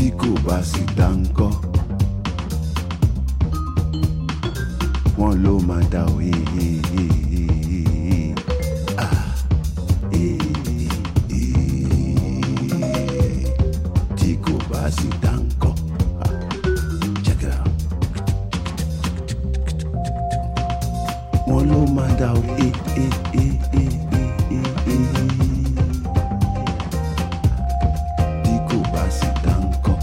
tí kò bá sì dá ńkọ́ wọ́n ló máa dá o tí kò bá sì dá ńkọ́. Check it out. Wọ́n ló máa dá o